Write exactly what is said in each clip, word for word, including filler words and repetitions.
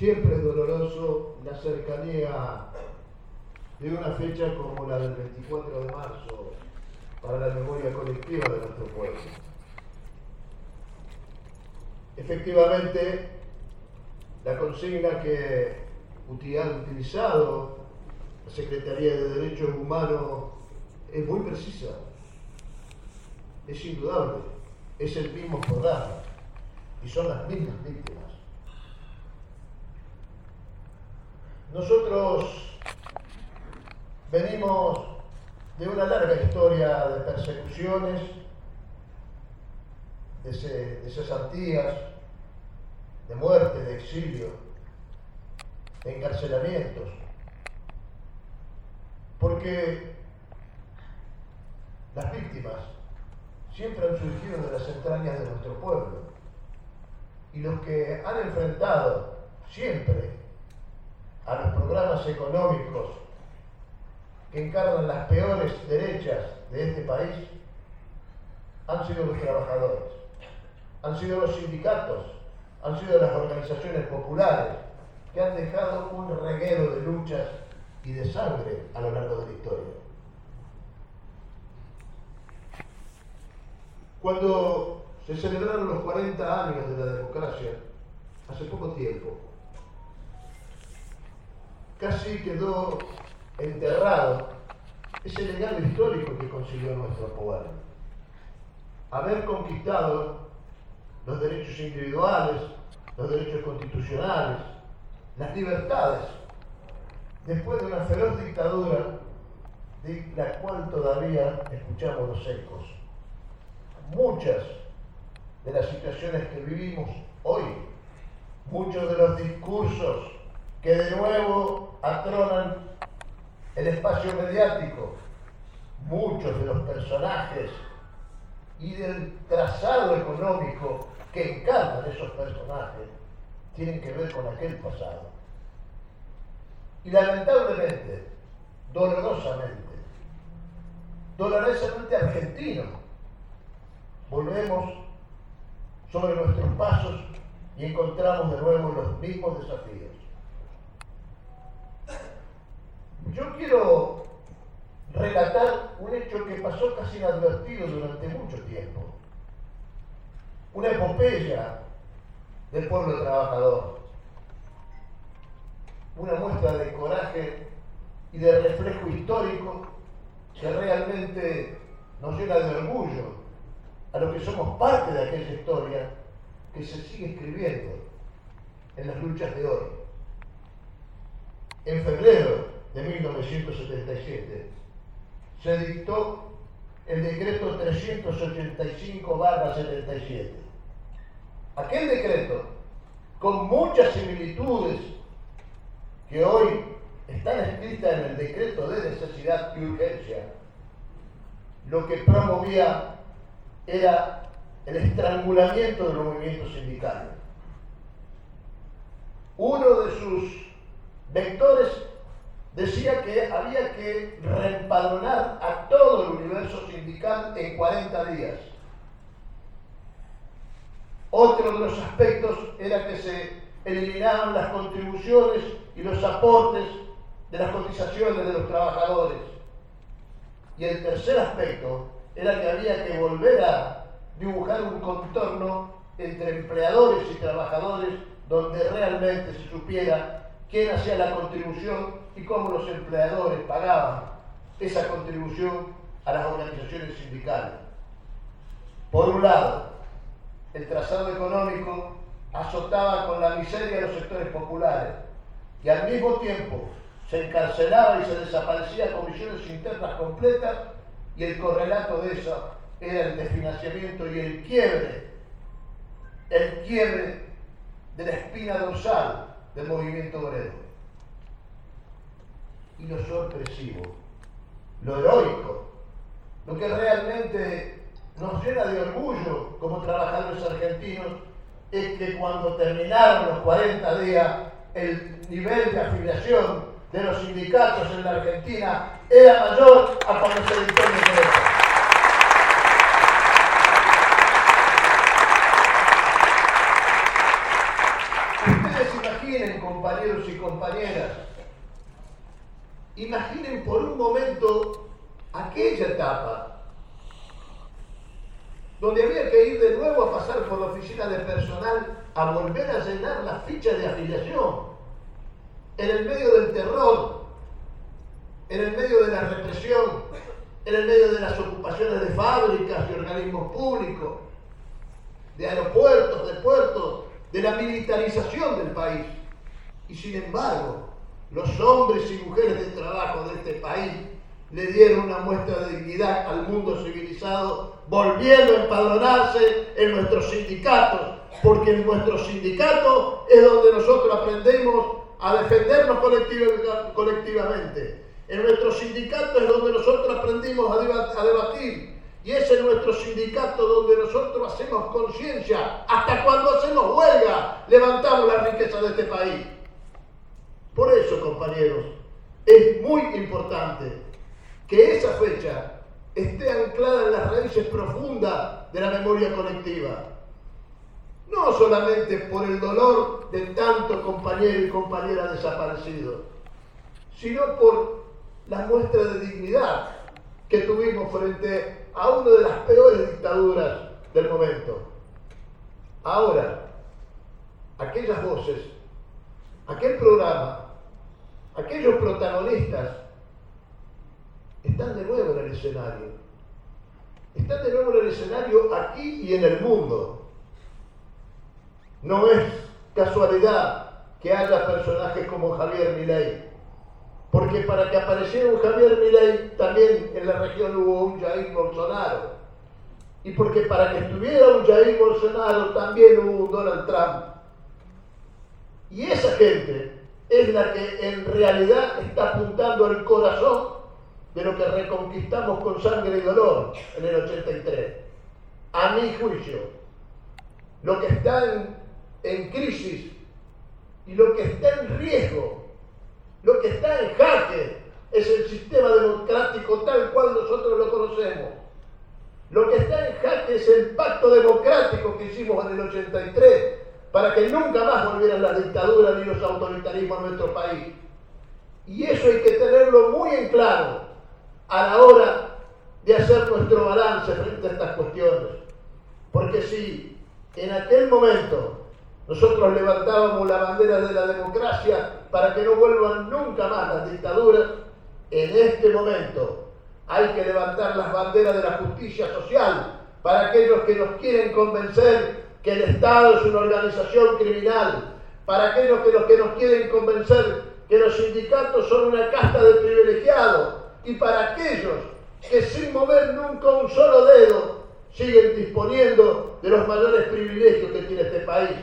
Siempre es doloroso la cercanía de una fecha como la del veinticuatro de marzo para la memoria colectiva de nuestro pueblo. Efectivamente, la consigna que ha utilizado la Secretaría de Derechos Humanos es muy precisa, es indudable, es el mismo programa y son las mismas víctimas. Nosotros venimos de una larga historia de persecuciones, de, ce, de cesantías, de muerte, de exilio, de encarcelamientos, porque las víctimas siempre han surgido de las entrañas de nuestro pueblo, y los que han enfrentado siempre a los programas económicos que encarnan las peores derechas de este país han sido los trabajadores, han sido los sindicatos, han sido las organizaciones populares que han dejado un reguero de luchas y de sangre a lo largo de la historia. Cuando se celebraron los cuarenta años de la democracia, hace poco tiempo, casi quedó enterrado ese legado histórico que consiguió nuestro pueblo. Haber conquistado los derechos individuales, los derechos constitucionales, las libertades, después de una feroz dictadura de la cual todavía escuchamos los ecos. Muchas de las situaciones que vivimos hoy, muchos de los discursos que de nuevo atronan el espacio mediático, muchos de los personajes y del trazado económico que encarnan esos personajes tienen que ver con aquel pasado. Y lamentablemente, dolorosamente, dolorosamente argentino, volvemos sobre nuestros pasos y encontramos de nuevo los mismos desafíos. Yo quiero relatar un hecho que pasó casi inadvertido durante mucho tiempo. Una epopeya del pueblo trabajador. Una muestra de coraje y de reflejo histórico que realmente nos llena de orgullo a los que somos parte de aquella historia que se sigue escribiendo en las luchas de hoy. En febrero de mil novecientos setenta y siete se dictó el decreto trescientos ochenta y cinco barra setenta y siete. Aquel decreto, con muchas similitudes que hoy están escritas en el decreto de necesidad y urgencia, lo que promovía era el estrangulamiento de los movimientos sindicales. Uno de sus vectores decía que había que reempadronar a todo el universo sindical en cuarenta días. Otro de los aspectos era que se eliminaban las contribuciones y los aportes de las cotizaciones de los trabajadores. Y el tercer aspecto era que había que volver a dibujar un contorno entre empleadores y trabajadores donde realmente se supiera quién hacía la contribución y cómo los empleadores pagaban esa contribución a las organizaciones sindicales. Por un lado, el trazado económico azotaba con la miseria a los sectores populares y al mismo tiempo se encarcelaba y se desaparecía comisiones internas completas, y el correlato de eso era el desfinanciamiento y el quiebre, el quiebre de la espina dorsal del movimiento obrero. Y lo sorpresivo, lo heroico, lo que realmente nos llena de orgullo como trabajadores argentinos, es que cuando terminaron los cuarenta días, el nivel de afiliación de los sindicatos en la Argentina era mayor a cuando se dictó el decreto. Ustedes imaginan imaginen, compañeros y compañeras, imaginen por un momento aquella etapa donde había que ir de nuevo a pasar por la oficina de personal a volver a llenar la ficha de afiliación, en el medio del terror, en el medio de la represión, en el medio de las ocupaciones de fábricas y organismos públicos, de aeropuertos, de puertos, de la militarización del país. Y sin embargo, los hombres y mujeres de trabajo de este país le dieron una muestra de dignidad al mundo civilizado, volviendo a empadronarse en nuestros sindicatos, porque en nuestros sindicatos es donde nosotros aprendemos a defendernos colectiva, colectivamente. En nuestros sindicatos es donde nosotros aprendimos a, debat, a debatir, y es en nuestro sindicato donde nosotros hacemos conciencia. Hasta cuando hacemos huelga, levantamos la riqueza de este país. Por eso, compañeros, es muy importante que esa fecha esté anclada en las raíces profundas de la memoria colectiva. No solamente por el dolor de tantos compañeros y compañeras desaparecidos, sino por la muestra de dignidad que tuvimos frente a una de las peores dictaduras del momento. Ahora, aquellas voces, aquel programa, aquellos protagonistas están de nuevo en el escenario. Están de nuevo en el escenario aquí y en el mundo. No es casualidad que haya personajes como Javier Milei, porque para que apareciera un Javier Milei también en la región hubo un Jair Bolsonaro, y porque para que estuviera un Jair Bolsonaro también hubo un Donald Trump. Y esa gente es la que en realidad está apuntando al corazón de lo que reconquistamos con sangre y dolor en el ochenta y tres. A mi juicio, lo que está en, en crisis y lo que está en riesgo, lo que está en jaque, es el sistema democrático tal cual nosotros lo conocemos. Lo que está en jaque es el pacto democrático que hicimos en el ochenta y tres para que nunca más volvieran las dictaduras ni los autoritarismos en nuestro país. Y eso hay que tenerlo muy en claro a la hora de hacer nuestro balance frente a estas cuestiones. Porque si en aquel momento nosotros levantábamos la bandera de la democracia para que no vuelvan nunca más las dictaduras, en este momento hay que levantar las banderas de la justicia social para aquellos que nos quieren convencer que el Estado es una organización criminal, para aquellos que, los que nos quieren convencer que los sindicatos son una casta de privilegiados, y para aquellos que sin mover nunca un solo dedo siguen disponiendo de los mayores privilegios que tiene este país.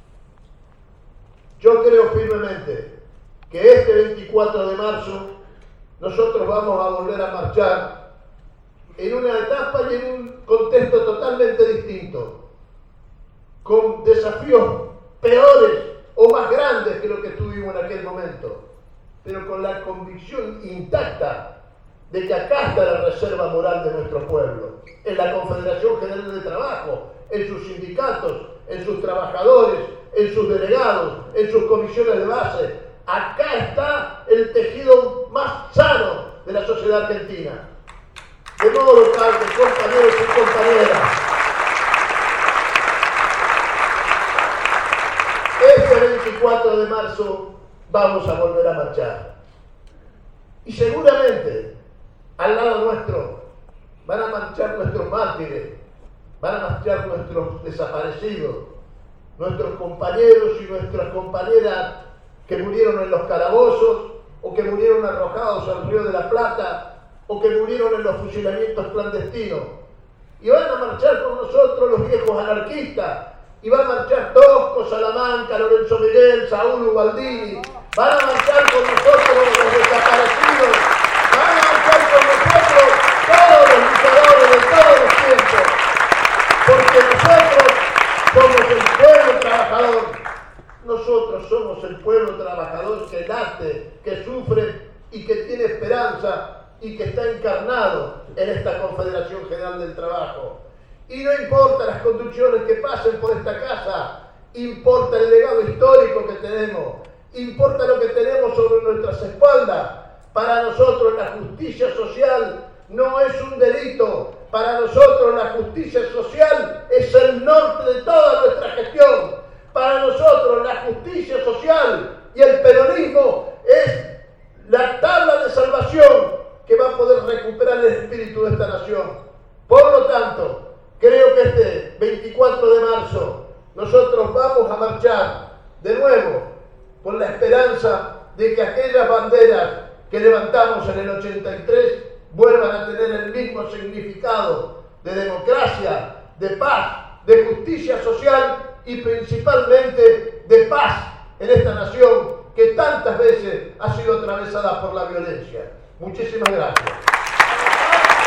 Yo creo firmemente que este veinticuatro de marzo nosotros vamos a volver a marchar en una etapa y en un contexto totalmente distinto, con desafíos peores o más grandes que lo que tuvimos en aquel momento, pero con la convicción intacta de que acá está la reserva moral de nuestro pueblo, en la Confederación General de Trabajo, en sus sindicatos, en sus trabajadores, en sus delegados, en sus comisiones de base. Acá está el tejido más sano de la sociedad argentina. De modo tal que, compañeros y compañeras, este veinticuatro de marzo vamos a volver a marchar. Y seguramente al lado nuestro van a marchar nuestros mártires, van a marchar nuestros desaparecidos, nuestros compañeros y nuestras compañeras que murieron en los calabozos, o que murieron arrojados al Río de la Plata, o que murieron en los fusilamientos clandestinos. Y van a marchar con nosotros los viejos anarquistas, y van a marchar Tosco, Salamanca, Lorenzo Miguel, Saúl Ubaldini, van a marchar con nosotros los desaparecidos, van a marchar con nosotros todos los luchadores de todos los tiempos, porque nosotros somos el pueblo trabajador, nosotros somos el pueblo trabajador que late, que sufre y que tiene esperanza y que está encarnado en esta Confederación General del Trabajo. Y no importa las construcciones que pasen por esta casa, importa el legado histórico que tenemos, importa lo que tenemos sobre nuestras espaldas. Para nosotros la justicia social no es un delito, para nosotros la justicia social es el norte de toda nuestra gestión. Para nosotros la justicia social y el peronismo es la tabla de salvación que va a poder recuperar el espíritu de esta nación. Por lo tanto, creo que este veinticuatro de marzo nosotros vamos a marchar de nuevo con la esperanza de que aquellas banderas que levantamos en el ochenta y tres vuelvan a tener el mismo significado de democracia, de paz, de justicia social y principalmente de paz en esta nación que tantas veces ha sido atravesada por la violencia. Muchísimas gracias.